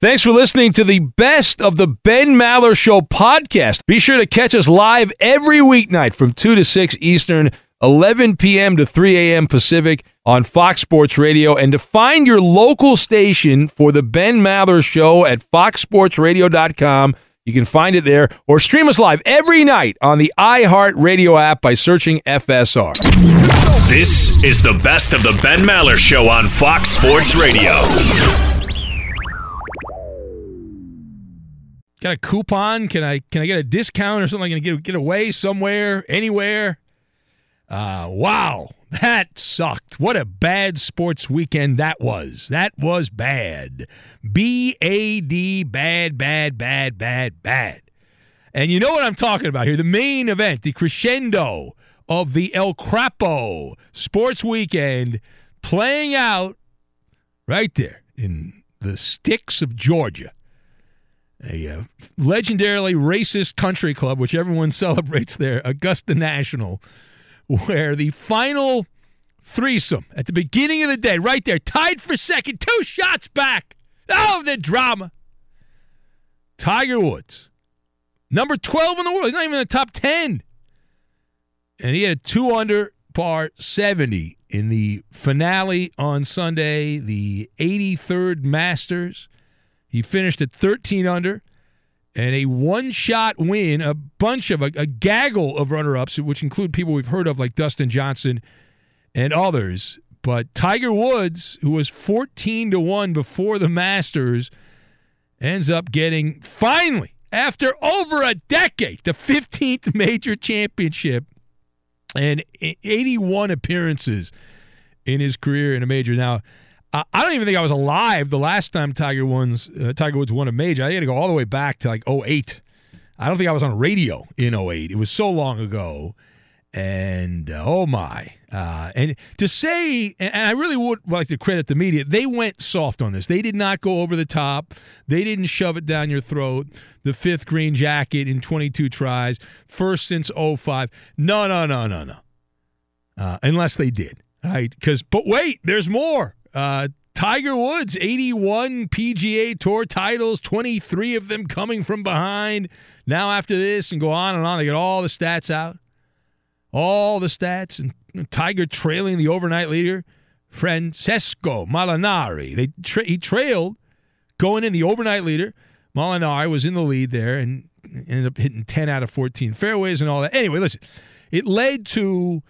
Thanks for listening to the Best of the Ben Maller Show podcast. Be sure to catch us live every weeknight from 2 to 6 Eastern, 11 p.m. to 3 a.m. Pacific on Fox Sports Radio. And to find your local station for the Ben Maller Show at foxsportsradio.com, you can find it there, or stream us live every night on the iHeartRadio app by searching FSR. This is the Best of the Ben Maller Show on Fox Sports Radio. Got a coupon? Can I get a discount or something? Can I get away somewhere, anywhere? Wow, that sucked. What a bad sports weekend that was. That was bad. B-A-D, bad, bad, bad, bad, bad. And you know what I'm talking about here. The main event, the crescendo of the El Crapo sports weekend playing out right there in the sticks of Georgia. A legendarily racist country club, which everyone celebrates there, Augusta National, where the final threesome at the beginning of the day, right there, tied for second, 2 shots back. Oh, the drama. Tiger Woods, number 12 in the world. He's not even in the top 10. And he had a 2-under par 70 in the finale on Sunday, the 83rd Masters. He finished at 13 under and a one-shot win, a gaggle of runner-ups, which include people we've heard of like Dustin Johnson and others. But Tiger Woods, who was 14-1 before the Masters, ends up getting, finally, after over a decade, the 15th major championship and 81 appearances in his career in a major. Now, I don't even think I was alive the last time Tiger Woods won a major. I had to go all the way back to like 2008. I don't think I was on radio in 2008. It was so long ago. And oh my. And to say, and I really would like to credit the media, they went soft on this. They did not go over the top. They didn't shove it down your throat. The 5th green jacket in 22 tries, first since 2005. No. Unless they did, right? But wait, there's more. Tiger Woods, 81 PGA Tour titles, 23 of them coming from behind. Now after this, and go on and on, they get all the stats out. All the stats. And Tiger trailing the overnight leader, Francesco Molinari. He trailed going in the overnight leader. Molinari was in the lead there and ended up hitting 10 out of 14 fairways and all that. Anyway, listen, it led to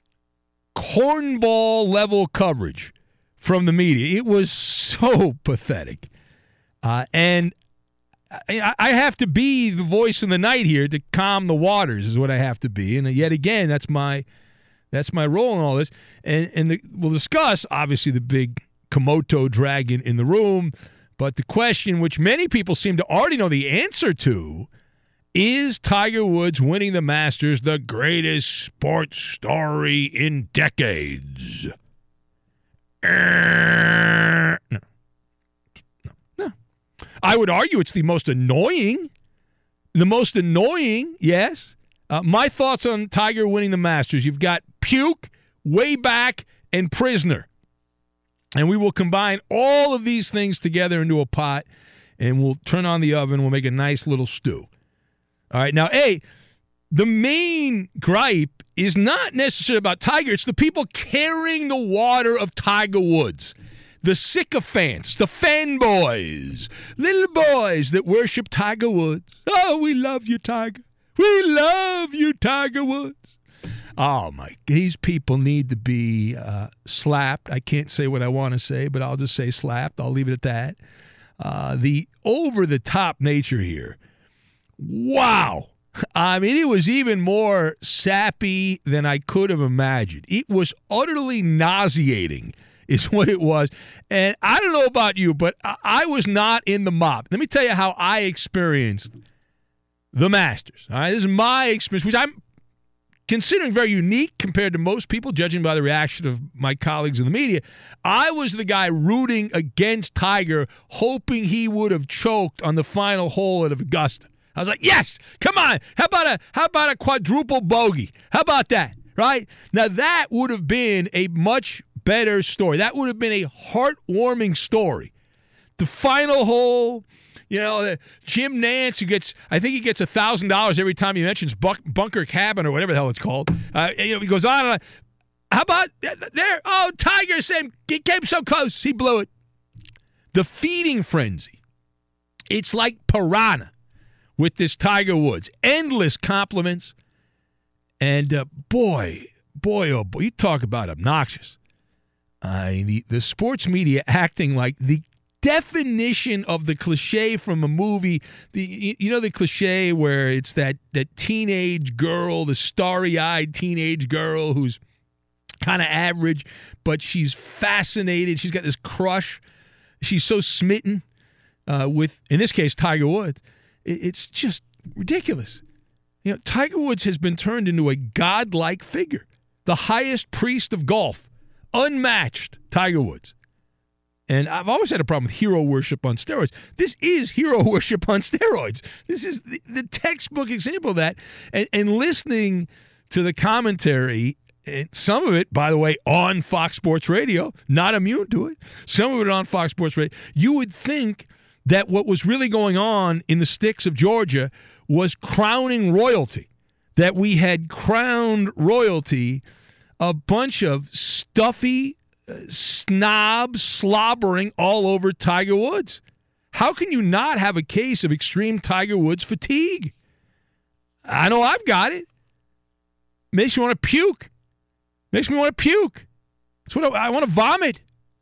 cornball-level coverage from the media. It was so pathetic. And I have to be the voice in the night here to calm the waters is what I have to be. And yet again, that's my role in all this. And we'll discuss, obviously, the big Komodo dragon in the room. But the question, which many people seem to already know the answer to, is Tiger Woods winning the Masters the greatest sports story in decades? No. I would argue it's the most annoying. Yes. My thoughts on Tiger winning the Masters. You've got puke, way back, and prisoner. And we will combine all of these things together into a pot, and we'll turn on the oven. We'll make a nice little stew. All right. Now, the main gripe is not necessarily about Tiger. It's the people carrying the water of Tiger Woods. The sycophants, the fanboys, little boys that worship Tiger Woods. Oh, we love you, Tiger. We love you, Tiger Woods. Oh, my. These people need to be slapped. I can't say what I want to say, but I'll just say slapped. I'll leave it at that. The over-the-top nature here. Wow. I mean, it was even more sappy than I could have imagined. It was utterly nauseating is what it was. And I don't know about you, but I was not in the mob. Let me tell you how I experienced the Masters. All right, this is my experience, which I'm considering very unique compared to most people, judging by the reaction of my colleagues in the media. I was the guy rooting against Tiger, hoping he would have choked on the final hole at Augusta. I was like, yes, come on. How about a quadruple bogey? How about that, right? Now, that would have been a much better story. That would have been a heartwarming story The final hole. Jim Nance, I think he gets $1,000 every time he mentions Bunker Cabin or whatever the hell it's called. He goes on and on. How about there? Oh, Tiger said he came so close, he blew it. The feeding frenzy. It's like piranha with this Tiger Woods. Endless compliments. And boy, oh boy, you talk about obnoxious. The sports media acting like the definition of the cliche from a movie. The cliche where it's that teenage girl, the starry-eyed teenage girl who's kind of average, but she's fascinated. She's got this crush. She's so smitten with, in this case, Tiger Woods. It's just ridiculous. Tiger Woods has been turned into a godlike figure, the highest priest of golf, unmatched Tiger Woods. And I've always had a problem with hero worship on steroids. This is hero worship on steroids. This is the textbook example of that. And listening to the commentary, and some of it, by the way, on Fox Sports Radio, not immune to it, some of it on Fox Sports Radio, you would think that what was really going on in the sticks of Georgia was crowning royalty, that we had crowned royalty, a bunch of stuffy snobs slobbering all over Tiger Woods. How can you not have a case of extreme Tiger Woods fatigue? I know I've got it. Makes me want to puke. Makes me want to puke. That's what I want to vomit.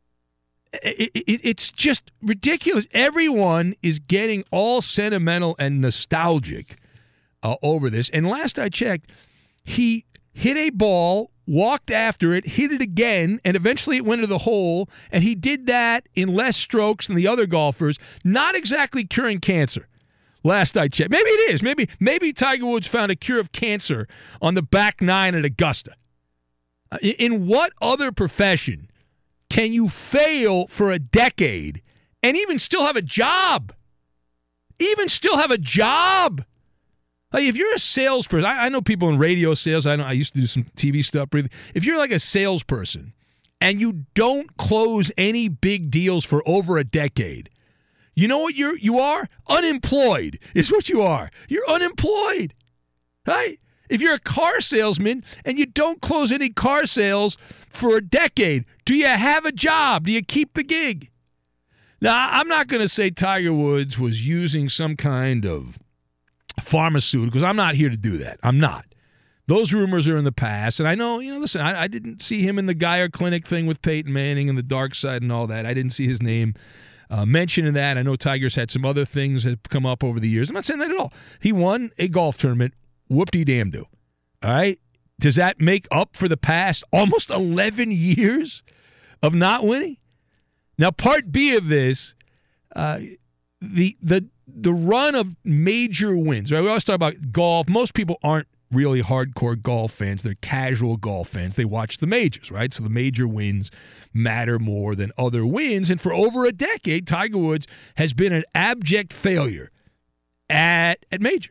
It's just ridiculous. Everyone is getting all sentimental and nostalgic over this. And last I checked, he hit a ball, walked after it, hit it again, and eventually it went into the hole. And he did that in less strokes than the other golfers, not exactly curing cancer. Last I checked. Maybe it is. Maybe Tiger Woods found a cure of cancer on the back nine at Augusta. In what other profession can you fail for a decade and even still have a job? Like if you're a salesperson, I know people in radio sales. I used to do some TV stuff. If you're like a salesperson and you don't close any big deals for over a decade, you know what you are? Unemployed is what you are. You're unemployed, right? If you're a car salesman and you don't close any car sales for a decade, do you have a job? Do you keep the gig? Now, I'm not going to say Tiger Woods was using some kind of pharmaceutical, because I'm not here to do that. I'm not. Those rumors are in the past. And I know, listen, I didn't see him in the Geyer Clinic thing with Peyton Manning and the dark side and all that. I didn't see his name mentioned in that. I know Tiger's had some other things that have come up over the years. I'm not saying that at all. He won a golf tournament. Whoop-de-damn-do. All right? Does that make up for the past almost 11 years of not winning? Now, part B of this, the run of major wins. Right? We always talk about golf. Most people aren't really hardcore golf fans. They're casual golf fans. They watch the majors, right? So the major wins matter more than other wins. And for over a decade, Tiger Woods has been an abject failure at majors.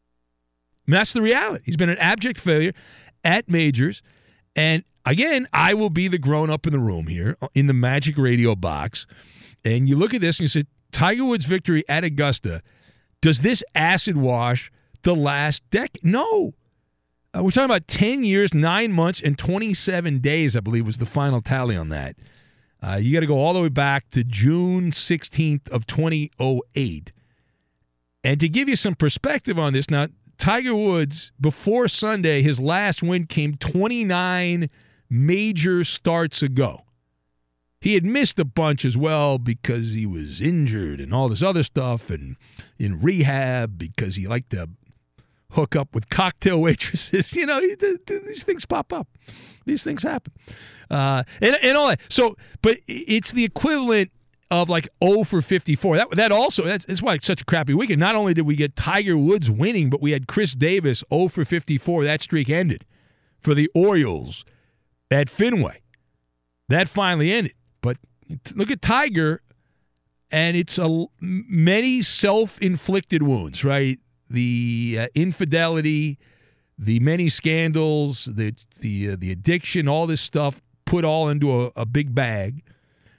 I mean, that's the reality. He's been an abject failure at majors. And again, I will be the grown-up in the room here in the Magic Radio box. And you look at this and you say, Tiger Woods' victory at Augusta, does this acid wash the last decade? No. We're talking about 10 years, 9 months, and 27 days, I believe, was the final tally on that. You got to go all the way back to June 16th of 2008. And to give you some perspective on this, now, Tiger Woods, before Sunday, his last win came 29 major starts ago. He had missed a bunch as well because he was injured and all this other stuff and in rehab because he liked to hook up with cocktail waitresses. These things pop up. These things happen. And all that. So, but it's the equivalent of like 0 for 54. That's why it's such a crappy weekend. Not only did we get Tiger Woods winning, but we had Chris Davis 0 for 54. That streak ended for the Orioles at Fenway. That finally ended. But look at Tiger, and it's many self-inflicted wounds, right? The infidelity, the many scandals, the addiction, all this stuff put all into a big bag.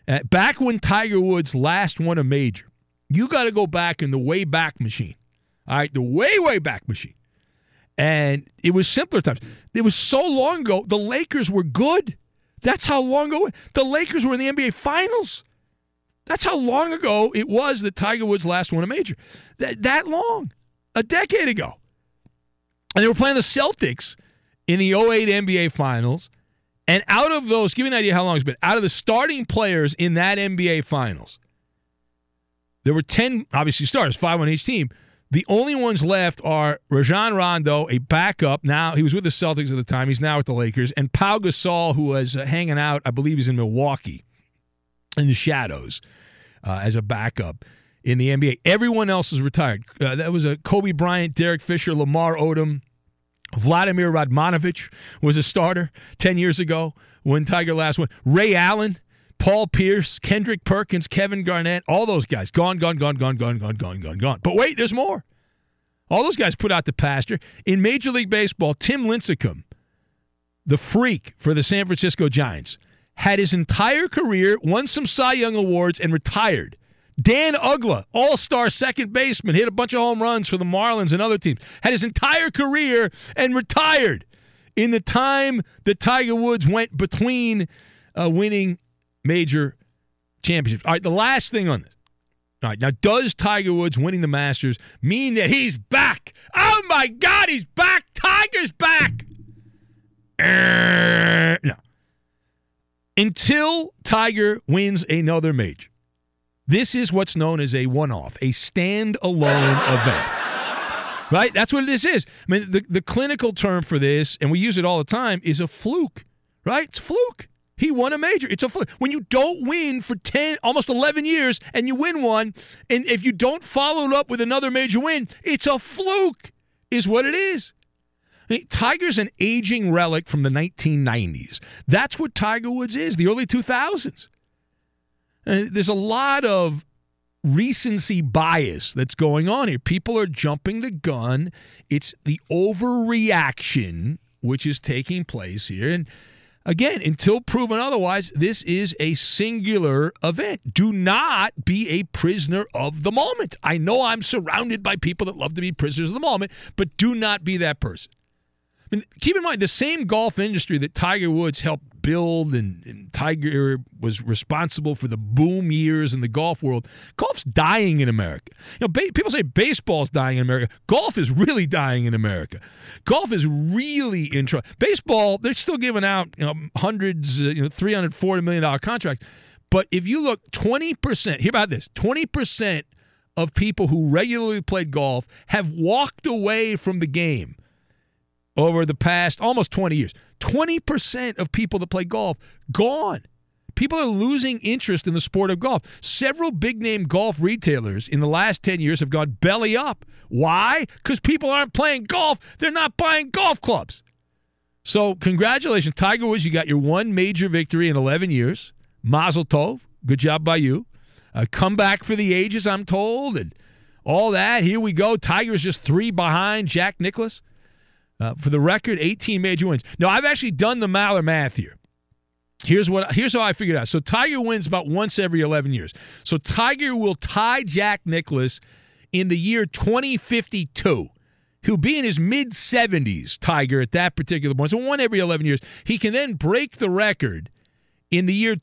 Back when Tiger Woods last won a major, you got to go back in the way back machine. All right, the way back machine. And it was simpler times. It was so long ago, the Lakers were good. That's how long ago. The Lakers were in the NBA Finals. That's how long ago it was that Tiger Woods last won a major. That long. A decade ago. And they were playing the Celtics in the 2008 NBA Finals. And out of those, give you an idea how long it's been, out of the starting players in that NBA Finals, there were 10, obviously, starters, 5 on each team. The only ones left are Rajon Rondo, a backup. Now, he was with the Celtics at the time. He's now with the Lakers. And Pau Gasol, who was hanging out, I believe he's in Milwaukee, in the shadows as a backup in the NBA. Everyone else is retired. That was Kobe Bryant, Derek Fisher, Lamar Odom. Vladimir Radmanovich was a starter 10 years ago when Tiger last won. Ray Allen, Paul Pierce, Kendrick Perkins, Kevin Garnett, all those guys. Gone. But wait, there's more. All those guys put out the pasture. In Major League Baseball, Tim Lincecum, the freak for the San Francisco Giants, had his entire career, won some Cy Young Awards, and retired. Dan Uggla, all-star second baseman, hit a bunch of home runs for the Marlins and other teams, had his entire career and retired in the time that Tiger Woods went between winning major championships. All right, the last thing on this. All right, now does Tiger Woods winning the Masters mean that he's back? Oh, my God, he's back. Tiger's back. No. Until Tiger wins another major, this is what's known as a one-off, a stand-alone event. Right? That's what this is. I mean, the clinical term for this, and we use it all the time, is a fluke. Right? It's a fluke. He won a major. It's a fluke. When you don't win for 10, almost 11 years, and you win one, and if you don't follow it up with another major win, it's a fluke, is what it is. I mean, Tiger's an aging relic from the 1990s. That's what Tiger Woods is, the early 2000s. There's a lot of recency bias that's going on here. People are jumping the gun. It's the overreaction which is taking place here. And again, until proven otherwise, this is a singular event. Do not be a prisoner of the moment. I know I'm surrounded by people that love to be prisoners of the moment, but do not be that person. I mean, keep in mind, the same golf industry that Tiger Woods helped build and Tiger was responsible for the boom years in the golf world, golf's dying in America. You know, people say baseball's dying in America. Golf is really dying in America. Golf is really in trouble. Baseball, they're still giving out hundreds, $340 million contracts. But if you look, 20%, hear about this, 20% of people who regularly played golf have walked away from the game over the past almost 20 years. 20% of people that play golf, gone. People are losing interest in the sport of golf. Several big-name golf retailers in the last 10 years have gone belly up. Why? Because people aren't playing golf. They're not buying golf clubs. So congratulations, Tiger Woods. You got your one major victory in 11 years. Mazel tov. Good job by you. Comeback for the ages, I'm told, and all that. Here we go. Tiger's just 3 behind Jack Nicklaus. For the record, 18 major wins. Now, I've actually done the Maller math here. Here's how I figured it out. So Tiger wins about once every 11 years. So Tiger will tie Jack Nicklaus in the year 2052. He'll be in his mid-70s, Tiger, at that particular point. So one every 11 years. He can then break the record in the year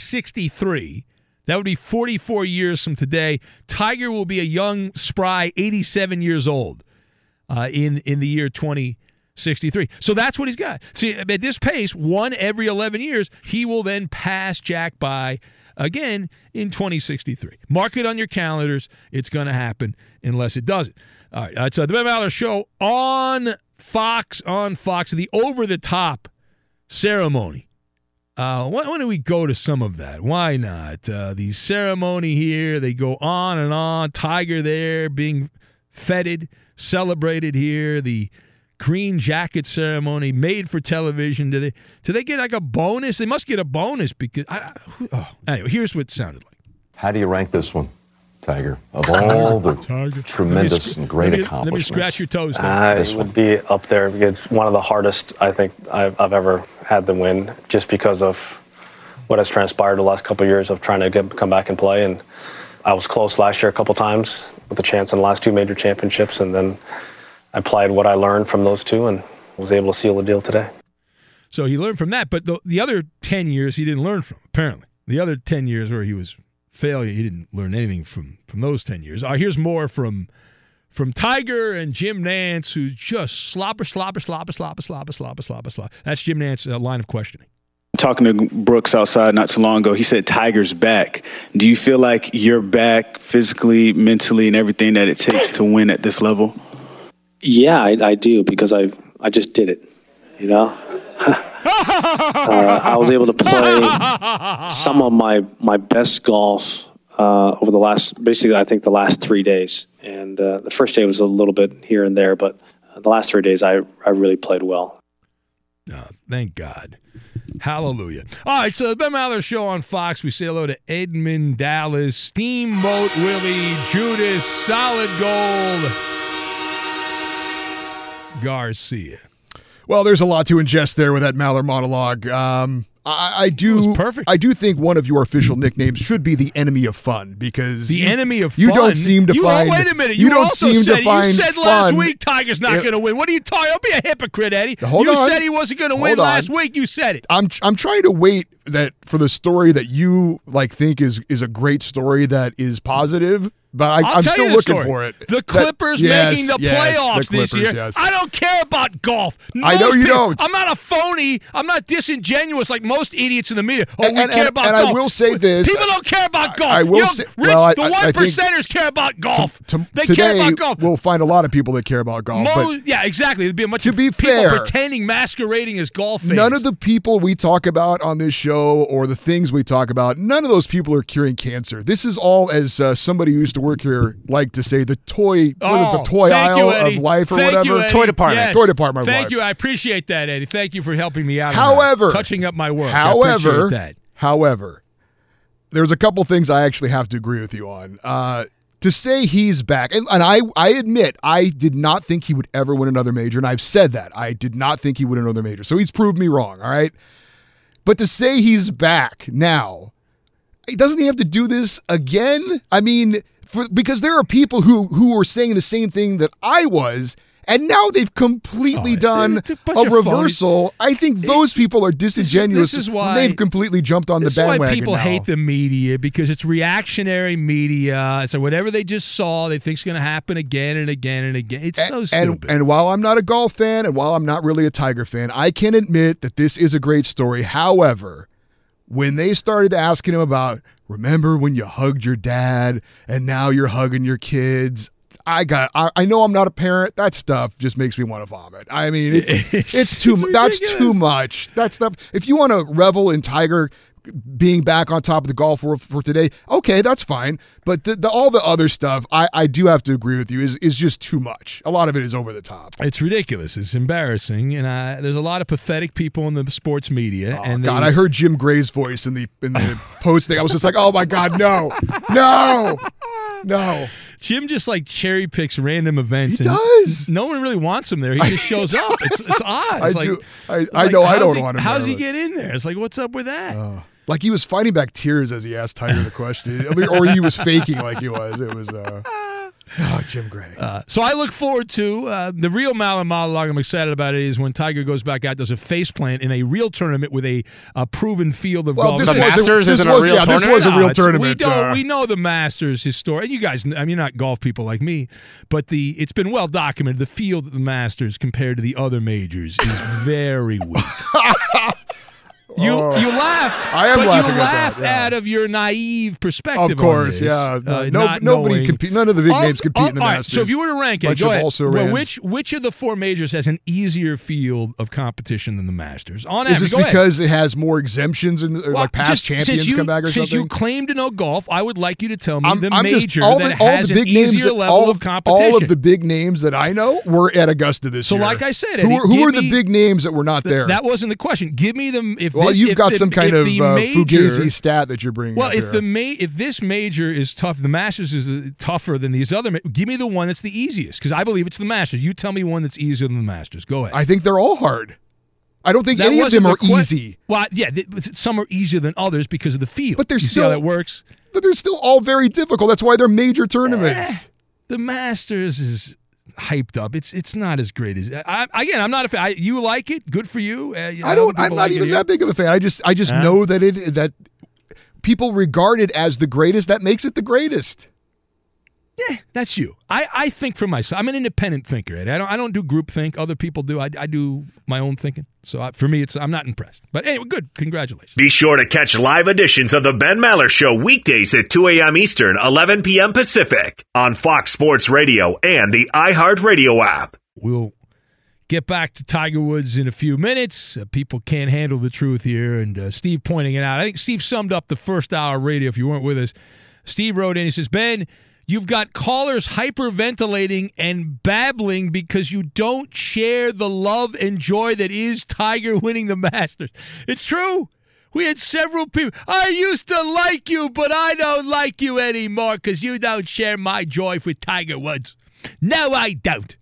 2063. That would be 44 years from today. Tiger will be a young, spry 87 years old. In the year 2063. So that's what he's got. See, at this pace, one every 11 years, he will then pass Jack by again in 2063. Mark it on your calendars. It's going to happen unless it doesn't. All right, it's the Ben Maller Show on Fox, the over-the-top ceremony. Why don't we go to some of that? Why not? The ceremony here, they go on and on. Tiger there being feted, celebrated here, the green jacket ceremony made for television. Do they get like a bonus? They must get a bonus because anyway, here's what it sounded like. How do you rank this one, Tiger? Of all the tremendous and great accomplishments. Let me scratch your toes. It would be up there. It's one of the hardest I think I've ever had to win, just because of what has transpired the last couple of years of trying to come back and play. And I was close last year a couple times with a chance in the last 2 major championships, and then I applied what I learned from those 2 and was able to seal the deal today. So he learned from that, but the other 10 years he didn't learn from, apparently. The other 10 years where he was failure, he didn't learn anything from those 10 years. Here's more from Tiger and Jim Nantz, who just slobber. That's Jim Nantz's line of questioning. Talking to Brooks outside not too long ago, he said Tiger's back. Do you feel like you're back physically, mentally, and everything that it takes to win at this level? Yeah, I do, because I just did it, you know? I was able to play some of my best golf over the last 3 days. And the first day was a little bit here and there, but the last 3 days I really played well. Oh, thank God. Hallelujah. All right, so the Ben Maller Show on Fox. We say hello to Edmund Dallas, Steamboat Willie, Judas, Solid Gold, Garcia. Well, there's a lot to ingest there with that Maller monologue. I do think one of your official nicknames should be the enemy of fun, because the enemy of fun. You don't seem to find. Wait a minute. You don't seem to find. You said last week Tiger's not going to win. What are you talking? Don't be a hypocrite, Eddie. You said he wasn't going to win last week. You said it. I'm trying to wait for the story that you think is a great story that is positive. But I'm still looking for it. The Clippers making the playoffs this year. Yes. I don't care about golf. I know you don't. I'm not a phony. I'm not disingenuous like most idiots in the media. We care about golf. And I will say this. People don't care about golf. I will say, the 1%ers care about golf. They care about golf. We'll find a lot of people that care about golf. Yeah, exactly. There'd be a bunch of people pretending, masquerading as golf fans. None of the people we talk about on this show or the things we talk about, none of those people are curing cancer. This is all, as somebody who used to work here like to say, the toy aisle of life or whatever. Toy department. Yes. Toy department of life. Thank you. I appreciate that, Eddie. Thank you for helping me out. However, touching up my work. I appreciate that. However, there's a couple things I actually have to agree with you on. To say he's back, and I admit I did not think he would ever win another major, and I've said that. I did not think he would win another major. So he's proved me wrong, all right? But to say he's back now, doesn't he have to do this again? I mean, because there are people who were saying the same thing that I was, and now they've completely done a reversal. I think those people are disingenuous. This is why they've completely jumped on the bandwagon. This is why people now. hate the media, because it's reactionary media. So whatever they just saw, they think is going to happen again and again and again. It's so stupid. And while I'm not a golf fan, and while I'm not really a Tiger fan, I can admit that this is a great story. However, when they started asking him about, remember when you hugged your dad and now you're hugging your kids, I know I'm not a parent. That stuff just makes me want to vomit. I mean, it's too much. That's too much. That stuff. If you want to revel in Tiger being back on top of the golf world for today, okay, that's fine. But all the other stuff, I do have to agree with you, is just too much. A lot of it is over the top. It's ridiculous. It's embarrassing, and there's a lot of pathetic people in the sports media. Oh, and God, I heard Jim Gray's voice in the post thing. I was just like, oh my God, no. Jim just cherry picks random events. He does. No one really wants him there. He just shows up. It's odd. I know. I don't want him. How's he get in there? It's like, what's up with that? Like he was fighting back tears as he asked Tiger the question, or he was faking like he was. It was. Jim Gray. So I look forward to the real Maller monologue. I'm excited about it is when Tiger goes back out, does a faceplant in a real tournament with a proven field of golf. The Masters isn't a real tournament. This was a real tournament. We know the Masters history. You guys, I mean, you're not golf people like me, but it's been well documented. The field of the Masters compared to the other majors is very weak. You laugh. I am laughing. You laugh out of your naive perspective. Of course, on this, nobody compete. None of the big names compete in the Masters. So if you were to rank it, go ahead. Which of the four majors has an easier field of competition than the Masters? On average, is this because it has more exemptions and past champions come back or something? Since you claim to know golf, I would like you to tell me the major that has an easier level of competition. All of the big names that I know were at Augusta this year. So, like I said, Eddie, who are the big names that were not there? That wasn't the question. Give me them. You've got some kind of fugazi stat that you're bringing. Well, if this major is tough, the Masters is tougher than these other. Give me the one that's the easiest, because I believe it's the Masters. You tell me one that's easier than the Masters. Go ahead. I think they're all hard. I don't think any of them are easy. Well, yeah, some are easier than others because of the field. But see how that works? But they're still all very difficult. That's why they're major tournaments. The Masters is hyped up. It's not as great as I'm not a fan. You like it? Good for you. I'm not even that big of a fan. I just know that people regard it as the greatest. That makes it the greatest. Yeah, that's you. I think for myself. I'm an independent thinker, Ed. I don't do group think. Other people do. I do my own thinking. So for me, I'm not impressed. But anyway, good. Congratulations. Be sure to catch live editions of the Ben Maller Show weekdays at 2 a.m. Eastern, 11 p.m. Pacific on Fox Sports Radio and the iHeartRadio app. We'll get back to Tiger Woods in a few minutes. People can't handle the truth here, and Steve pointing it out. I think Steve summed up the first hour of radio if you weren't with us. Steve wrote in, he says, Ben, you've got callers hyperventilating and babbling because you don't share the love and joy that is Tiger winning the Masters. It's true. We had several people. I used to like you, but I don't like you anymore because you don't share my joy for Tiger Woods. No, I don't.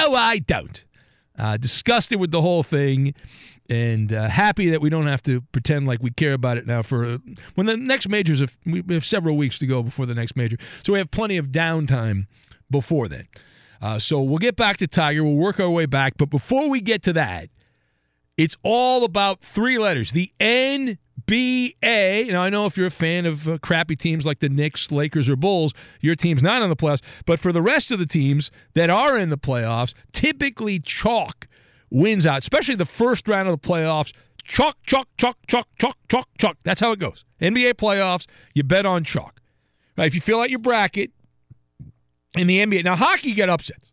Disgusted with the whole thing. And happy that we don't have to pretend like we care about it now for when the next majors, we have several weeks to go before the next major. So we have plenty of downtime before then. So we'll get back to Tiger. We'll work our way back. But before we get to that, it's all about three letters, the NBA. Now, I know if you're a fan of crappy teams like the Knicks, Lakers, or Bulls, your team's not in the playoffs. But for the rest of the teams that are in the playoffs, typically chalk wins out, especially the first round of the playoffs. Chalk. That's how it goes. NBA playoffs, you bet on chalk. Right? If you fill out your bracket in the NBA. Now, hockey, you get upsets.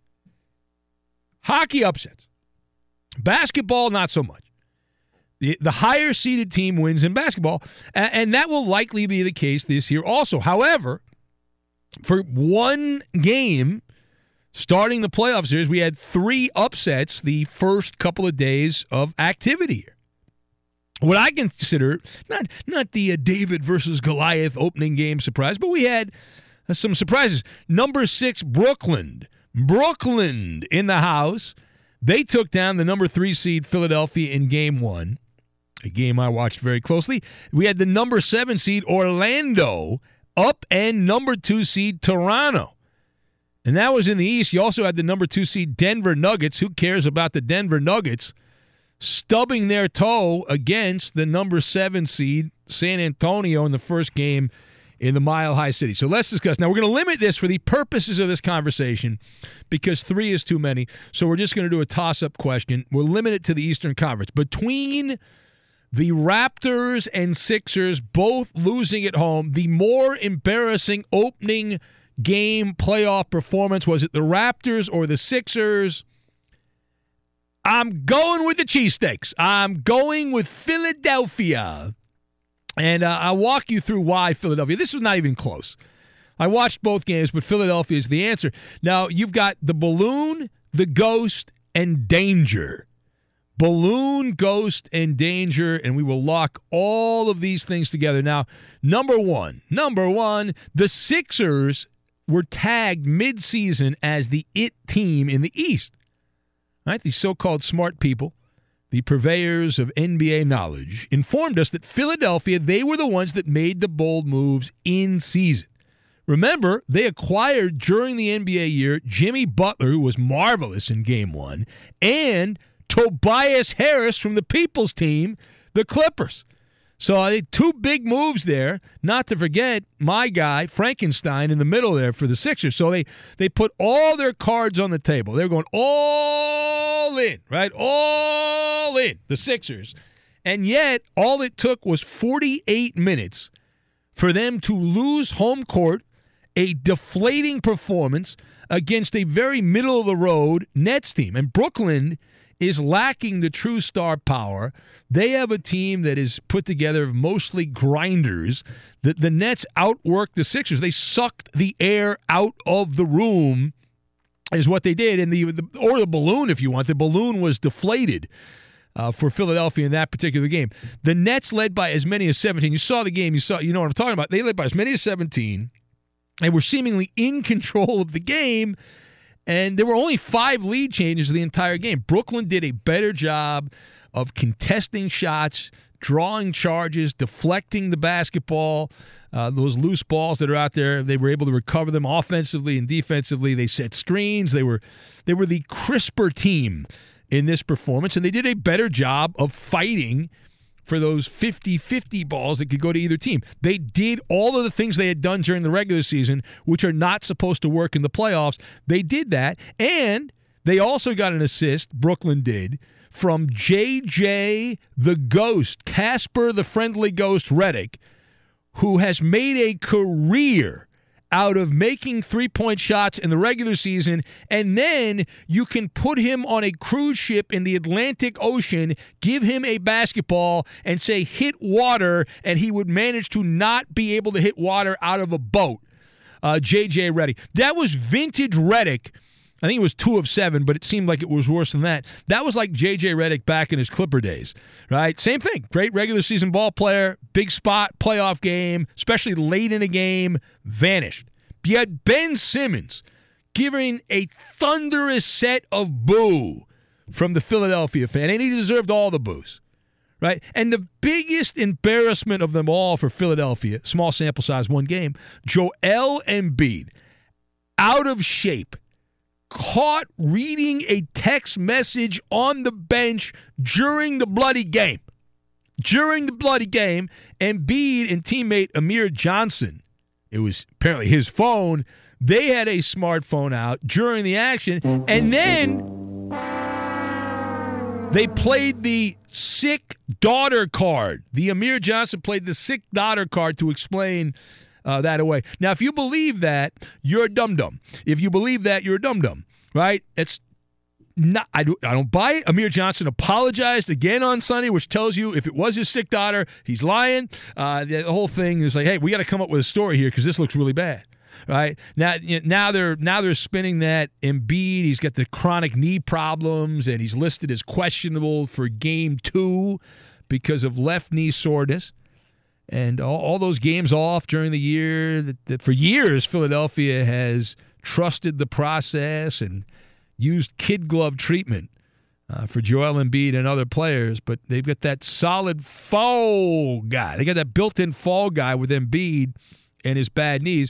Basketball, not so much. The higher-seeded team wins in basketball, and that will likely be the case this year also. However, for one game starting the playoff series, we had 3 upsets the first couple of days of activity here. What I consider, not the David versus Goliath opening game surprise, but we had some surprises. Number 6, Brooklyn in the house. They took down the number 3 seed Philadelphia in game 1, a game I watched very closely. We had the number 7 seed Orlando up and number 2 seed Toronto. And that was in the East. You also had the number 2 seed Denver Nuggets. Who cares about the Denver Nuggets stubbing their toe against the number 7 seed San Antonio in the first game in the Mile High City? So let's discuss. Now, we're going to limit this for the purposes of this conversation because 3 is too many. So we're just going to do a toss-up question. We'll limit it to the Eastern Conference. Between the Raptors and Sixers both losing at home, the more embarrassing opening game playoff performance, was it the Raptors or the Sixers? I'm going with the cheesesteaks. I'm going with Philadelphia. And I'll walk you through why Philadelphia. This was not even close. I watched both games, but Philadelphia is the answer. Now, you've got the balloon, the ghost, and danger. Balloon, ghost, and danger, and we will lock all of these things together. Now, number one, the Sixers were tagged midseason as the it team in the East. Right? These so-called smart people, the purveyors of NBA knowledge, informed us that Philadelphia, they were the ones that made the bold moves in season. Remember, they acquired during the NBA year Jimmy Butler, who was marvelous in Game 1, and Tobias Harris from the People's team, the Clippers. So 2 big moves there, not to forget my guy, Frankenstein, in the middle there for the Sixers. So they put all their cards on the table. They're going all in, right? All in, the Sixers. And yet, all it took was 48 minutes for them to lose home court, a deflating performance against a very middle-of-the-road Nets team. And Brooklyn is lacking the true star power. They have a team that is put together of mostly grinders. The Nets outworked the Sixers. They sucked the air out of the room is what they did. And or the balloon, if you want. The balloon was deflated for Philadelphia in that particular game. The Nets led by as many as 17. You saw the game. You know what I'm talking about. They led by as many as 17 and were seemingly in control of the game. And there were only 5 lead changes the entire game. Brooklyn did a better job of contesting shots, drawing charges, deflecting the basketball, those loose balls that are out there. They were able to recover them offensively and defensively. They set screens. They were the crisper team in this performance, and they did a better job of fighting for those 50-50 balls that could go to either team. They did all of the things they had done during the regular season, which are not supposed to work in the playoffs. They did that, and they also got an assist, Brooklyn did, from JJ the Ghost, Casper the Friendly Ghost Redick, who has made a career out of making three-point shots in the regular season, and then you can put him on a cruise ship in the Atlantic Ocean, give him a basketball, and say, hit water, and he would manage to not be able to hit water out of a boat. JJ Redick. That was vintage Redick. I think it was 2 of 7, but it seemed like it was worse than that. That was like J.J. Redick back in his Clipper days, right? Same thing. Great regular season ball player, big spot, playoff game, especially late in a game, vanished. You had Ben Simmons giving a thunderous set of boo from the Philadelphia fan, and he deserved all the boos, right? And the biggest embarrassment of them all for Philadelphia, small sample size, one game, Joel Embiid, out of shape, caught reading a text message on the bench during the bloody game. During the bloody game, Embiid and teammate Amir Johnson, it was apparently his phone, they had a smartphone out during the action, and then they played the sick daughter card. The Amir Johnson played the sick daughter card to explain that away. Now, if you believe that, you're a dum-dum. If you believe that, you're a dum-dum, right? It's not. I don't buy it. Amir Johnson apologized again on Sunday, which tells you if it was his sick daughter, he's lying. The whole thing is like, hey, we got to come up with a story here because this looks really bad, right? Now they're spinning that Embiid. He's got the chronic knee problems, and he's listed as questionable for Game 2 because of left knee soreness. And all those games off during the year that for years Philadelphia has trusted the process and used kid glove treatment for Joel Embiid and other players. But they've got that solid fall guy. They got that built-in fall guy with Embiid and his bad knees.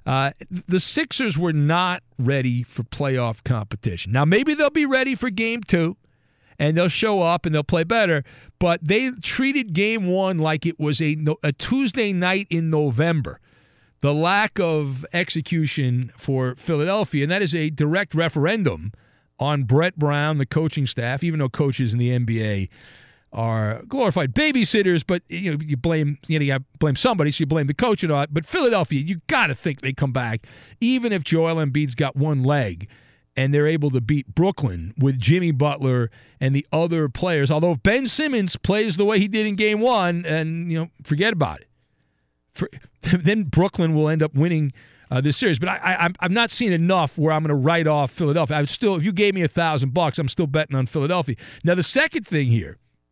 The Sixers were not ready for playoff competition. Now, maybe they'll be ready for Game 2. And they'll show up and they'll play better. But they treated Game 1 like it was a Tuesday night in November. The lack of execution for Philadelphia, and that is a direct referendum on Brett Brown, the coaching staff, even though coaches in the NBA are glorified babysitters, but you got to blame somebody, so you blame the coach and all. But Philadelphia, you got to think they come back, even if Joel Embiid's got one leg. And they're able to beat Brooklyn with Jimmy Butler and the other players. Although if Ben Simmons plays the way he did in Game 1, and forget about it. Then Brooklyn will end up winning this series. But I'm not seeing enough where I'm going to write off Philadelphia. If you gave me $1,000, I'm still betting on Philadelphia. Now the second thing here,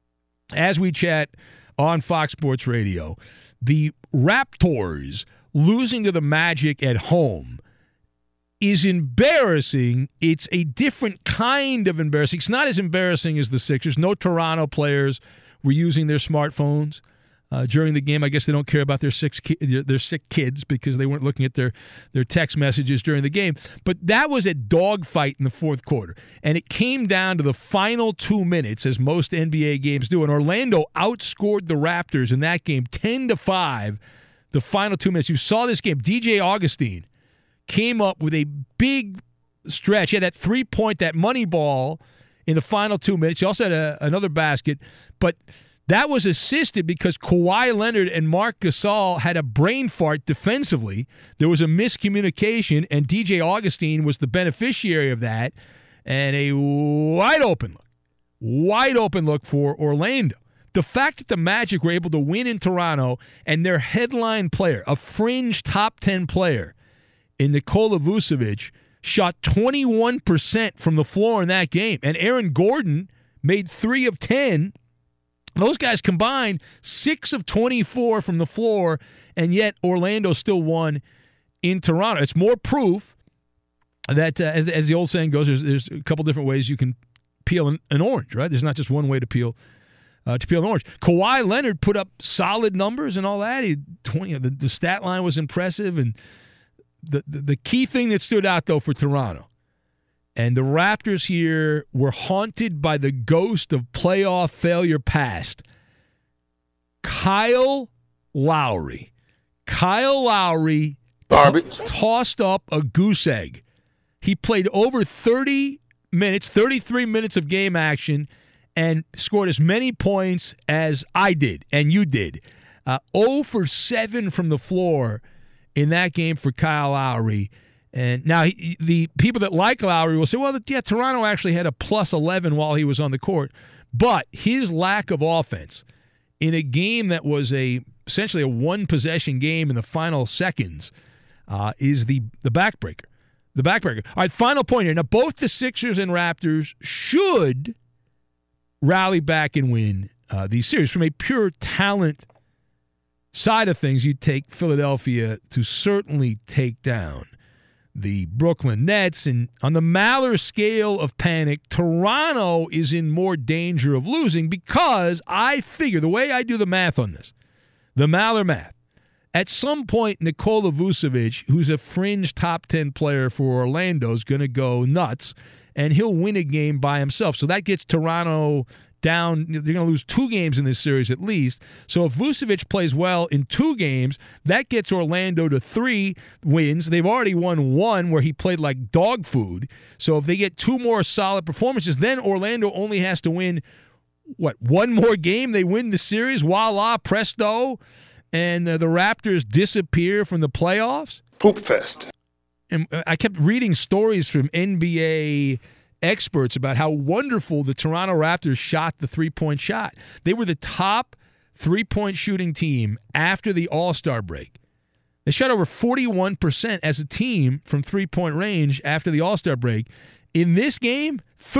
as we chat on Fox Sports Radio, the Raptors losing to the Magic at home is embarrassing. It's a different kind of embarrassing. It's not as embarrassing as the Sixers. No Toronto players were using their smartphones during the game. I guess they don't care about their sick kids because they weren't looking at their text messages during the game. But that was a dogfight in the fourth quarter. And it came down to the final 2 minutes, as most NBA games do. And Orlando outscored the Raptors in that game 10-5. The final 2 minutes. You saw this game. DJ Augustine came up with a big stretch. He had that three-point, that money ball in the final 2 minutes. He also had another basket. But that was assisted because Kawhi Leonard and Marc Gasol had a brain fart defensively. There was a miscommunication, and DJ Augustine was the beneficiary of that. And a wide open look for Orlando. The fact that the Magic were able to win in Toronto and their headline player, a fringe top 10 player, in Nikola Vucevic, shot 21% from the floor in that game. And Aaron Gordon made 3 of 10. Those guys combined 6 of 24 from the floor, and yet Orlando still won in Toronto. It's more proof that, as the old saying goes, there's a couple different ways you can peel an orange, right? There's not just one way to peel an orange. Kawhi Leonard put up solid numbers and all that. The stat line was impressive. And the key thing that stood out, though, for Toronto, and the Raptors here were haunted by the ghost of playoff failure past. Kyle Lowry. Tossed up a goose egg. He played over 33 minutes of game action and scored as many points as I did and you did. 0 for 7 from the floor in that game for Kyle Lowry. And now the people that like Lowry will say, well, yeah, Toronto actually had a plus 11 while he was on the court. But his lack of offense in a game that was essentially a one-possession game in the final seconds is the backbreaker. The backbreaker. All right, final point here. Now, both the Sixers and Raptors should rally back and win these series. From a pure talent side of things, you'd take Philadelphia to certainly take down the Brooklyn Nets. And on the Maller scale of panic, Toronto is in more danger of losing because I figure, the way I do the math on this, the Maller math, at some point Nikola Vucevic, who's a fringe top 10 player for Orlando, is going to go nuts, and he'll win a game by himself. So that gets Toronto down. They're going to lose 2 games in this series at least. So if Vucevic plays well in 2 games, that gets Orlando to 3 wins. They've already won 1 where he played like dog food. So if they get 2 more solid performances, then Orlando only has to win, 1 more game? They win the series. Voila, presto. And the Raptors disappear from the playoffs. Poop fest. And I kept reading stories from NBA experts about how wonderful the Toronto Raptors shot the three-point shot. They were the top three-point shooting team after the All-Star break. They shot over 41% as a team from three-point range after the All-Star break. In this game,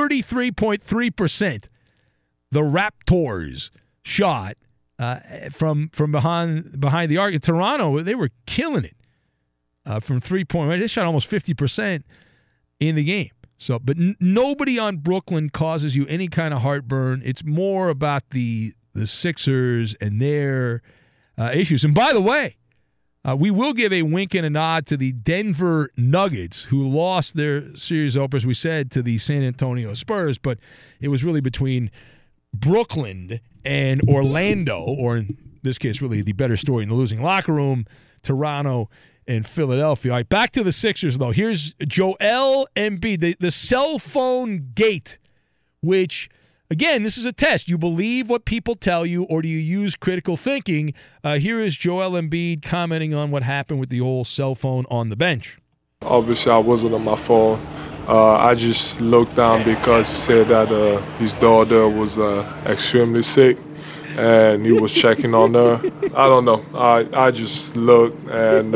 33.3%. The Raptors shot from behind the arc. In Toronto, they were killing it from three-point range. They shot almost 50% in the game. So, but nobody on Brooklyn causes you any kind of heartburn. It's more about the Sixers and their issues. And by the way, we will give a wink and a nod to the Denver Nuggets, who lost their series opener, as we said, to the San Antonio Spurs. But it was really between Brooklyn and Orlando, or in this case, really the better story in the losing locker room, Toronto and Philadelphia. All right, back to the Sixers, though. Here's Joel Embiid, the cell phone gate, which, again, this is a test. You believe what people tell you, or do you use critical thinking? Here is Joel Embiid commenting on what happened with the old cell phone on the bench. Obviously, I wasn't on my phone. I just looked down because he said that his daughter was extremely sick, and he was checking on her. I don't know. I just looked, and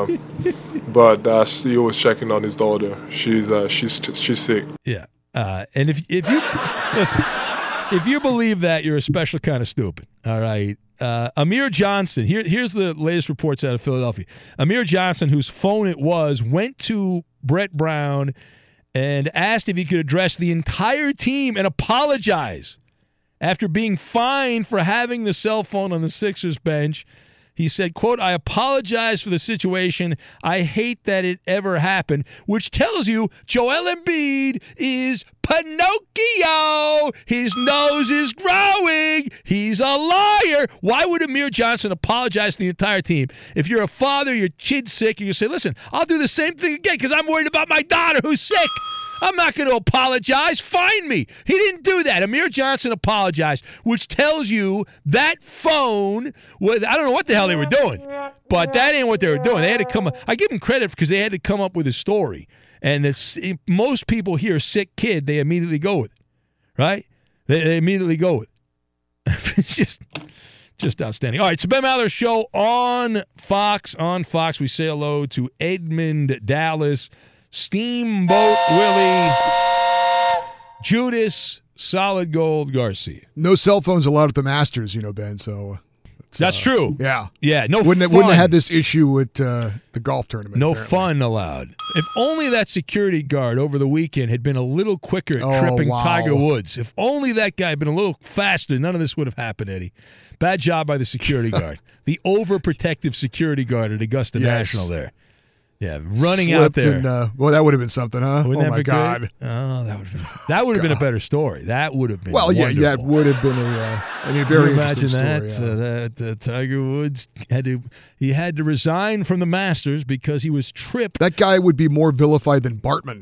but he was checking on his daughter. She's sick. Yeah, and if you listen, if you believe that, you're a special kind of stupid. All right. Amir Johnson, here's the latest reports out of Philadelphia. Amir Johnson, whose phone it was, went to Brett Brown and asked if he could address the entire team and apologize after being fined for having the cell phone on the Sixers bench. He said, quote, "I apologize for the situation. I hate that it ever happened," which tells you Joel Embiid is Pinocchio. His nose is growing. He's a liar. Why would Amir Johnson apologize to the entire team? If you're a father, your kid's sick, you say, listen, I'll do the same thing again because I'm worried about my daughter who's sick. I'm not going to apologize. Fine me. He didn't do that. Amir Johnson apologized, which tells you that phone, I don't know what the hell they were doing, but that ain't what they were doing. They had to come up. I give them credit because they had to come up with a story. And most people hear sick kid, they immediately go with it, right? They immediately go with it. It's just outstanding. All right, it's the Ben Maller Show on Fox. On Fox, we say hello to Edmund Dallas, Steamboat Willie, Judas Solid Gold Garcia. No cell phones allowed at the Masters, Ben, so So, That's true. Yeah. Yeah, no Wouldn't fun. have had this issue with the golf tournament. No apparently. fun allowed. If only that security guard over the weekend had been a little quicker at tripping wow. Tiger Woods. If only that guy had been a little faster, none of this would have happened, Eddie. Bad job by the security guard. The overprotective security guard at Augusta National there. Yeah, running out there. Well, that would have been something, huh? Wouldn't oh, my God. Great? Oh, that would have been a better story. That would have been yeah, it would have been a very interesting story. Imagine that Tiger Woods had to resign from the Masters because he was tripped. That guy would be more vilified than Bartman.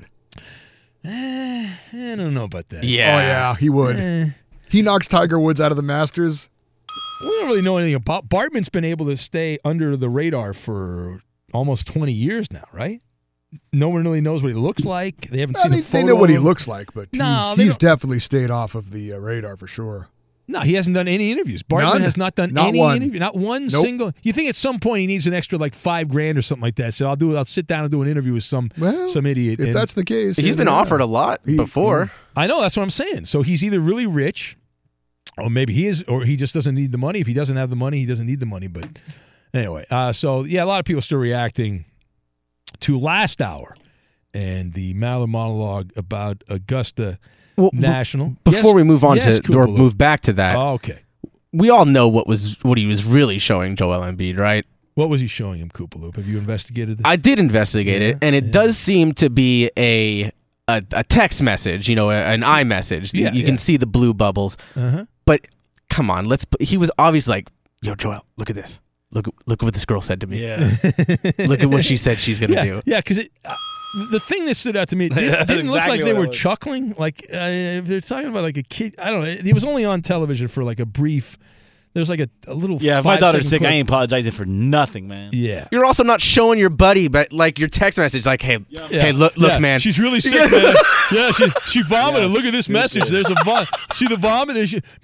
I don't know about that. Yeah. Oh, yeah, he would. He knocks Tiger Woods out of the Masters. We don't really know anything about Bartman's been able to stay under the radar for almost 20 years now, right? No one really knows what he looks like. They haven't seen a photo. They know what he looks like, but No, he's definitely stayed off of the radar for sure. No, he hasn't done any interviews. Bartman has not done any interview. Not one single. You think at some point he needs an extra like $5,000 or something like that. So I'll sit down and do an interview with some idiot. If that's the case. He's been offered a lot before. I know, that's what I'm saying. So he's either really rich, or maybe he is, or he just doesn't need the money. If he doesn't have the money, he doesn't need the money. But anyway, so yeah, a lot of people still reacting to last hour and the Maller monologue about Augusta National. Before we move on or move back to that, okay. We all know what he was really showing Joel Embiid, right? What was he showing him, Koopaloop? Have you investigated this? I did investigate it, and it does seem to be a text message, an iMessage. You can see the blue bubbles. Uh-huh. But come on, he was obviously like, "Yo, Joel, look at this. Look at what this girl said to me. Yeah. Look at what she said she's going to do." Yeah, because the thing that stood out to me, it didn't look like they were chuckling. Like, if they're talking about like a kid, I don't know. He was only on television for like a brief. There's like a little. Yeah, if my daughter's sick, I ain't apologizing for nothing, man. Yeah. You're also not showing your buddy, but like your text message, like, hey, look, man. She's really sick, man. Yeah, she vomited. Yes, look at this message. There's a vomit. See the vomit?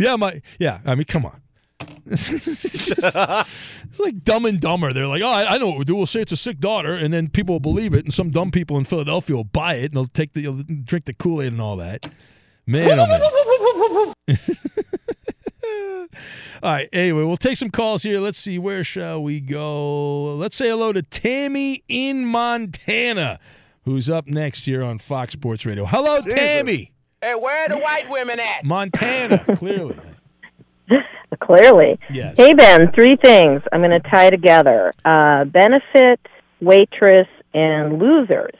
I mean, come on. It's like Dumb and Dumber. They're like, oh, I know what we'll do. We'll say it's a sick daughter, and then people will believe it, and some dumb people in Philadelphia will buy it, and they'll drink the Kool-Aid and all that. Man, oh man. All right, anyway, we'll take some calls here. Let's see, where shall we go? Let's say hello to Tammy in Montana, who's up next here on Fox Sports Radio. Hello, Jesus. Tammy. Hey, where are the white women at? Montana, clearly. Clearly. Yes. Hey, Ben, 3 things I'm going to tie together. Benefit, waitress, and losers.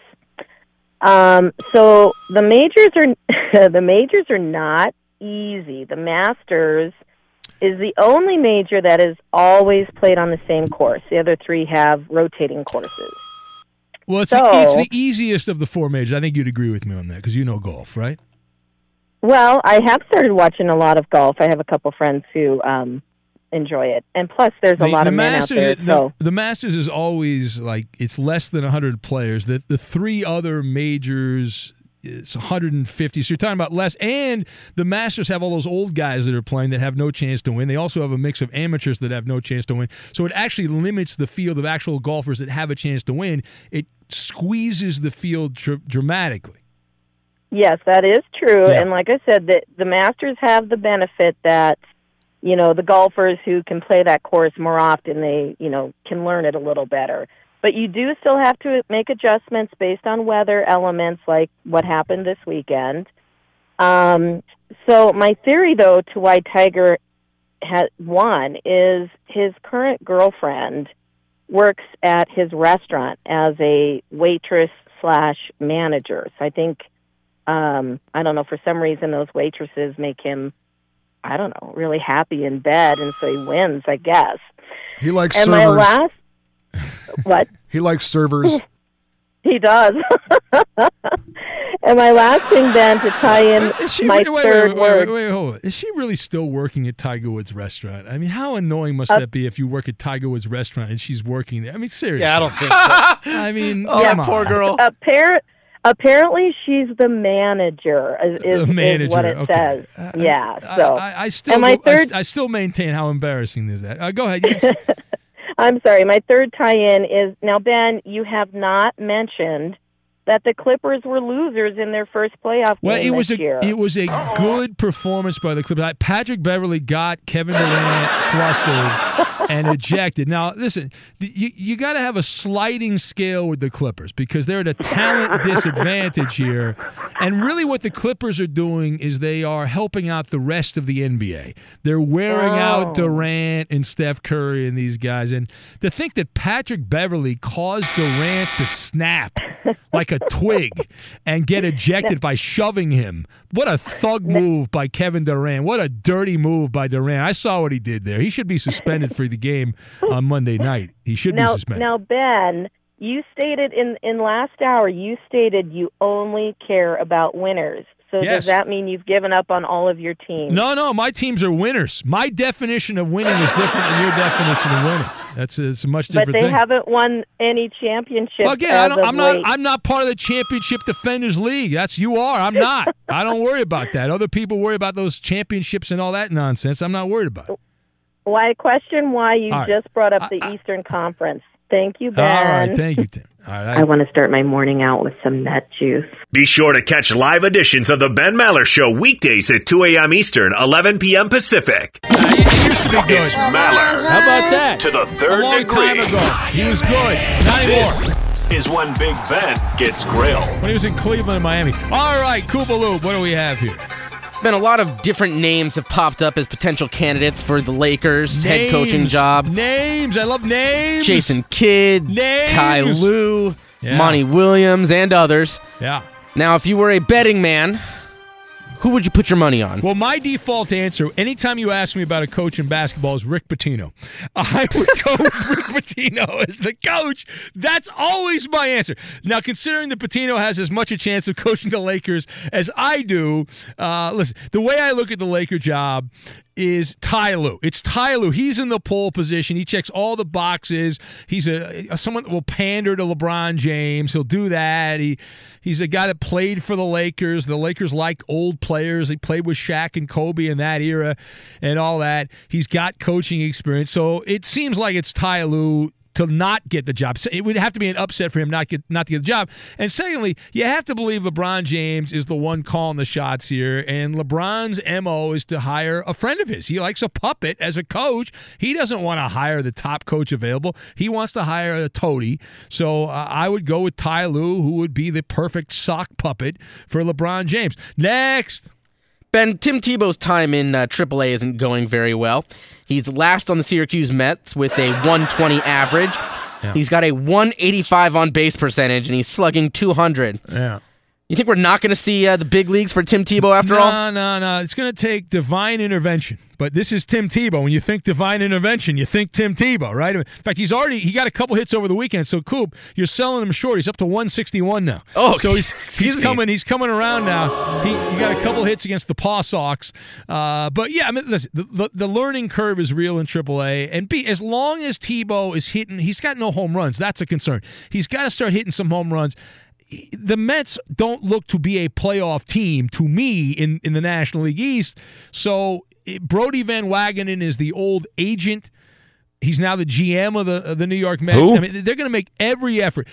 So the majors are not easy. The Masters is the only major that is always played on the same course. The other 3 have rotating courses. Well, it's the easiest of the 4 majors. I think you'd agree with me on that because you know golf, right? Well, I have started watching a lot of golf. I have a couple friends who enjoy it. And plus, there's a lot of men out there. The Masters is always like, it's less than 100 players. The 3 other majors, it's 150. So you're talking about less. And the Masters have all those old guys that are playing that have no chance to win. They also have a mix of amateurs that have no chance to win. So it actually limits the field of actual golfers that have a chance to win. It squeezes the field dramatically. Yes, that is true. Yeah. And like I said, the Masters have the benefit that, the golfers who can play that course more often, they, can learn it a little better. But you do still have to make adjustments based on weather elements like what happened this weekend. So my theory, though, to why Tiger had won is his current girlfriend works at his restaurant as a waitress/manager. So I think, I don't know, for some reason those waitresses make him, I don't know, really happy in bed, and so he wins, I guess. He likes and servers. What? He likes servers. He does. And my last thing, Ben, to tie in third word. Wait, hold on. Is she really still working at Tiger Woods' restaurant? I mean, how annoying must that be if you work at Tiger Woods' restaurant and she's working there? I mean, seriously. Yeah, I don't think so. I mean, poor girl. Apparently, she's the manager. Is what it says. So I still maintain how embarrassing is that. Go ahead. Yes. I'm sorry. My third tie-in is, now, Ben, you have not mentioned that the Clippers were losers in their first playoff game this year. It was a good performance by the Clippers. Patrick Beverley got Kevin Durant flustered and ejected. Now, listen, you got to have a sliding scale with the Clippers because they're at a talent disadvantage here. And really what the Clippers are doing is they are helping out the rest of the NBA. They're wearing out Durant and Steph Curry and these guys. And to think that Patrick Beverley caused Durant to snap like a twig and get ejected by shoving him. What a thug move by Kevin Durant. What a dirty move by Durant. I saw what he did there. He should be suspended for the game on Monday night. He should be suspended. Now, Ben, you stated in last hour, you only care about winners. So does that mean you've given up on all of your teams? No, my teams are winners. My definition of winning is different than your definition of winning. It's a much different thing. But they haven't won any championships. Well, again, I'm not part of the Championship Defenders League. You are. I'm not. I don't worry about that. Other people worry about those championships and all that nonsense. I'm not worried about it. Well, I question why you just brought up the Eastern Conference. Thank you, Ben. All right, thank you, Tim. All right, I want to start my morning out with some nut juice. Be sure to catch live editions of The Ben Maller Show weekdays at 2 a.m. Eastern, 11 p.m. Pacific. It used to be good. It's Maller. How about that? To the third A long degree. time ago. He was good. Not anymore. This is when Big Ben gets grilled. When he was in Cleveland and Miami. All right, Koopaloop, what do we have here? Been a lot of different names have popped up as potential candidates for the Lakers head coaching job. Names. I love names. Jason Kidd, Names. Ty Lue, Monty Williams, and others. Yeah. Now, if you were a betting man, who would you put your money on? Well, my default answer, anytime you ask me about a coach in basketball, is Rick Pitino. I would go with Rick Pitino as the coach. That's always my answer. Now, considering that Pitino has as much a chance of coaching the Lakers as I do, listen, the way I look at the Laker job is Ty Lue. It's Ty Lue. He's in the pole position. He checks all the boxes. He's someone that will pander to LeBron James. He'll do that. He's a guy that played for the Lakers. The Lakers like old players. They played with Shaq and Kobe in that era and all that. He's got coaching experience. So it seems like it's Ty Lue to not get the job. It would have to be an upset for him not to get the job. And secondly, you have to believe LeBron James is the one calling the shots here, and LeBron's MO is to hire a friend of his. He likes a puppet as a coach. He doesn't want to hire the top coach available. He wants to hire a toady. So I would go with Ty Lue, who would be the perfect sock puppet for LeBron James. Next. Ben, Tim Tebow's time in AAA isn't going very well. He's last on the Syracuse Mets with a 120 average. Yeah. He's got a 185 on-base percentage, and he's slugging 200. Yeah. You think we're not going to see the big leagues for Tim Tebow after all? No. It's going to take divine intervention. But this is Tim Tebow. When you think divine intervention, you think Tim Tebow, right? In fact, he got a couple hits over the weekend. So, Coop, you're selling him short. He's up to 161 now. Oh, so he's coming around now. He got a couple hits against the Paw Sox. But yeah, I mean, listen, the learning curve is real in AAA. And B, as long as Tebow is hitting, he's got no home runs. That's a concern. He's got to start hitting some home runs. The Mets don't look to be a playoff team to me in the National League East. So Brody Van Wagenen is the old agent. He's now the GM of the New York Mets. Who? I mean, they're going to make every effort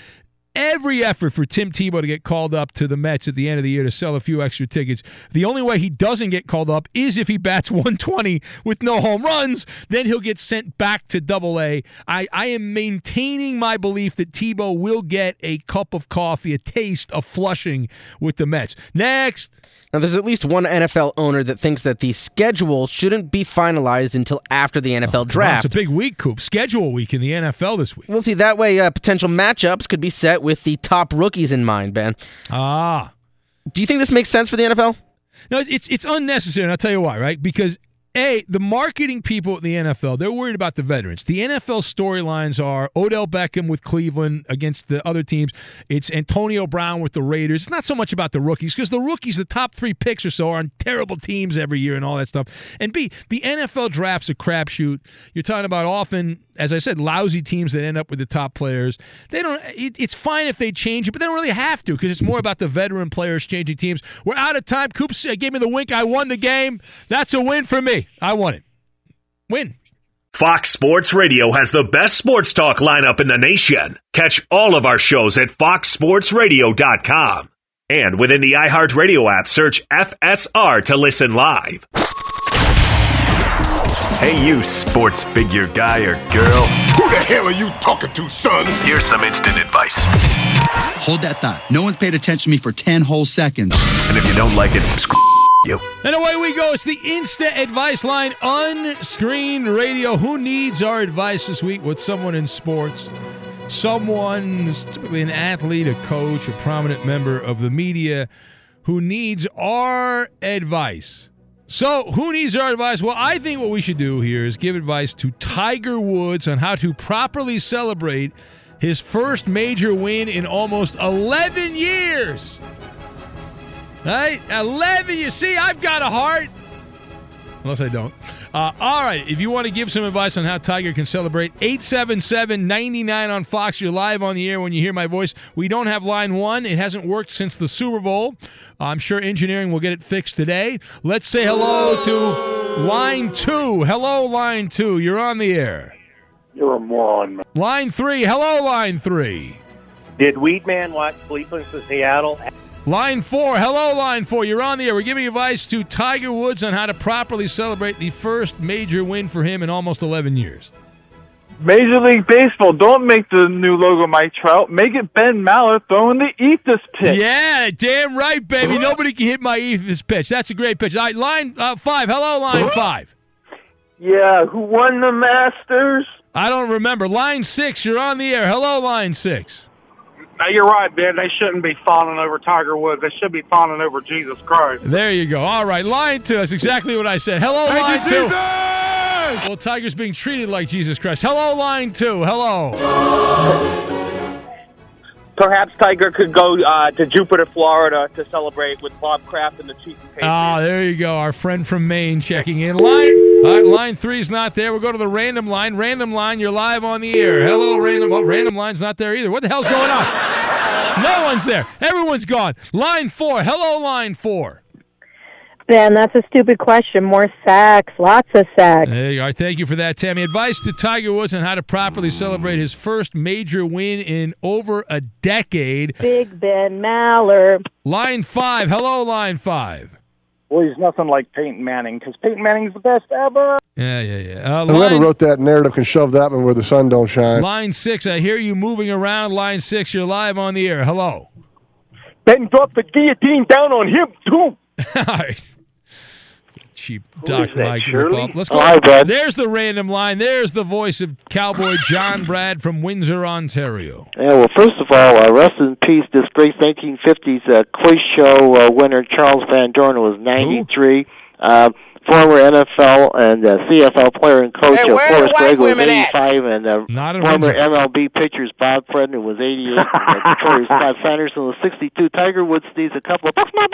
for Tim Tebow to get called up to the Mets at the end of the year to sell a few extra tickets. The only way he doesn't get called up is if he bats 120 with no home runs. Then he'll get sent back to AA. I am maintaining my belief that Tebow will get a cup of coffee, a taste of Flushing with the Mets. Next. Now, there's at least one NFL owner that thinks that the schedule shouldn't be finalized until after the NFL draft. It's a big week, Coop. Schedule week in the NFL this week. We'll see. That way, potential matchups could be set with the top rookies in mind, Ben. Do you think this makes sense for the NFL? No, it's unnecessary, and I'll tell you why, right? Because the marketing people at the NFL, they're worried about the veterans. The NFL storylines are Odell Beckham with Cleveland against the other teams. It's Antonio Brown with the Raiders. It's not so much about the rookies because the rookies, the top 3 picks or so, are on terrible teams every year and all that stuff. And B, the NFL draft's a crapshoot. You're talking about often, as I said, lousy teams that end up with the top players. They don't. It's fine if they change it, but they don't really have to because it's more about the veteran players changing teams. We're out of time. Coops gave me the wink. I won the game. That's a win for me. I won it. Win. Fox Sports Radio has the best sports talk lineup in the nation. Catch all of our shows at foxsportsradio.com. And within the iHeartRadio app, search FSR to listen live. Hey, you sports figure guy or girl. Who the hell are you talking to, son? Here's some instant advice. Hold that thought. No one's paid attention to me for 10 whole seconds. And if you don't like it, screw you. And away we go. It's the Instant Advice Line, on-screen radio. Who needs our advice this week? With someone in sports, someone, typically an athlete, a coach, a prominent member of the media, who needs our advice. So, who needs our advice? Well, I think what we should do here is give advice to Tiger Woods on how to properly celebrate his first major win in almost 11 years. Right? 11. You see, I've got a heart. Unless I don't. All right. If you want to give some advice on how Tiger can celebrate, 877-99 on Fox. You're live on the air when you hear my voice. We don't have line 1. It hasn't worked since the Super Bowl. I'm sure engineering will get it fixed today. Let's say hello to line 2. Hello, line 2. You're on the air. You're a moron, man. Line 3. Hello, line 3. Did Weedman watch Sleepless in Seattle? Line 4. Hello, line 4. You're on the air. We're giving advice to Tiger Woods on how to properly celebrate the first major win for him in almost 11 years. Major League Baseball, don't make the new logo Mike Trout. Make it Ben Maller throwing the Ethos pitch. Yeah, damn right, baby. Nobody can hit my Ethos pitch. That's a great pitch. All right, line 5. Hello, line 5. Yeah, who won the Masters? I don't remember. Line 6, you're on the air. Hello, line 6. Now, you're right, Ben. They shouldn't be fawning over Tiger Woods. They should be fawning over Jesus Christ. There you go. All right, line 2. That's exactly what I said. Hello, line 2. Well, Tiger's being treated like Jesus Christ. Hello, line 2. Hello. Perhaps Tiger could go to Jupiter, Florida to celebrate with Bob Kraft and the Chiefs. There you go. Our friend from Maine checking in. Line 3's not there. We'll go to the random line. Random line, you're live on the air. Hello, random. Oh, random line's not there either. What the hell's going on? No one's there. Everyone's gone. Line 4. Hello, line 4. Ben, that's a stupid question. More sacks. Lots of sacks. There you are. Thank you for that, Tammy. Advice to Tiger Woods on how to properly celebrate his first major win in over a decade. Big Ben Maller. Line 5. Hello, line 5. Well, he's nothing like Peyton Manning, because Peyton Manning's the best ever. Yeah. Whoever wrote that narrative can shove that one where the sun don't shine. Line 6, I hear you moving around. Line 6, you're live on the air. Hello. Ben dropped the guillotine down on him, too. All right. Cheap Doc Mike. Let's go. Hi, Ben. There's the random line. There's the voice of Cowboy John Brad from Windsor, Ontario. Yeah, well, first of all, rest in peace, this great 1950s quiz show winner, Charles Van Doren, was 93. Former NFL and CFL player and coach Forrest Gregg was 85, and former MLB pitchers Bob Fredner was 88, and Detroit Scott Sanderson was 62. Tiger Woods needs a couple of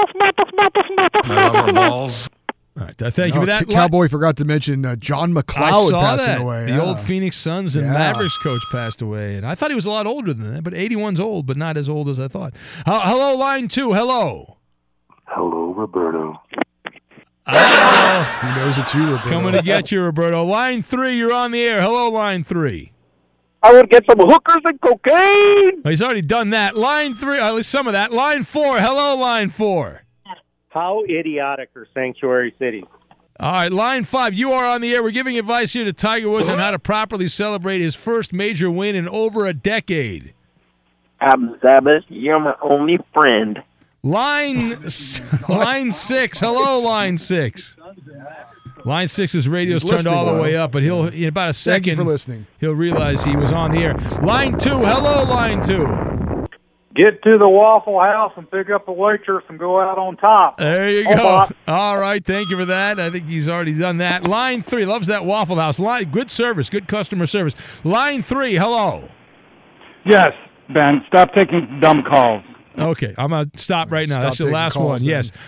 balls. All right, thank you for that. Cowboy forgot to mention John McCloud passing away. The old Phoenix Suns and Mavericks coach passed away. And I thought he was a lot older than that, but 81's old, but not as old as I thought. Hello, line 2. Hello. Hello, Roberto. He knows it's you, Roberto. Coming to get you, Roberto. Line 3, you're on the air. Hello, line 3. I would get some hookers and cocaine. He's already done that. Line 3, at least some of that. Line 4. Hello, line 4. How idiotic are sanctuary cities? All right, line 5, you are on the air. We're giving advice here to Tiger Woods on how to properly celebrate his first major win in over a decade. Zabas, you're my only friend. Line 6. Hello, line 6. Line 6's radio's turned all the way up, but he'll in about a second. Thank you for listening. He'll realize he was on the air. Line 2. Hello, line 2. Get to the Waffle House and pick up a waitress and go out on top. There you go. All right, thank you for that. I think he's already done that. Line 3, loves that Waffle House. Good service, good customer service. Line 3, hello. Yes, Ben, stop taking dumb calls. Okay, I'm going to stop right now. That's the last one. Then. Yes.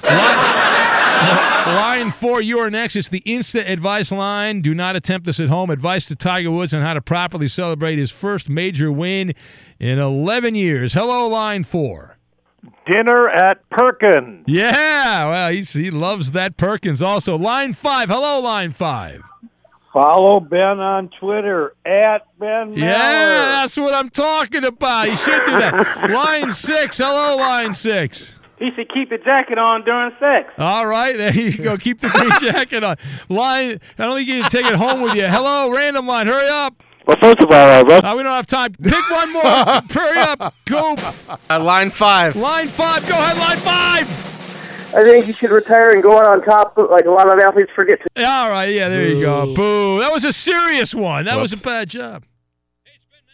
Line 4, you are next. It's the Instant Advice line. Do not attempt this at home. Advice to Tiger Woods on how to properly celebrate his first major win in 11 years. Hello, line 4. Dinner at Perkins. Yeah, well, he loves that Perkins also. Line 5. Hello, line 5. Follow Ben on Twitter at Ben Maller. Yeah, that's what I'm talking about. He should do that. Line 6. Hello, Line 6. He should keep the jacket on during sex. All right, there you go. Keep the green jacket on. Line, I don't think you can take it home with you. Hello, random line. Hurry up. Well, first of all, we don't have time. Pick one more. Hurry up. Go. Line 5. Line 5. Go ahead, line 5. I think he should retire and go on top like a lot of athletes forget to. All right, yeah, there you go. Boo. That was a serious one. That was a bad job.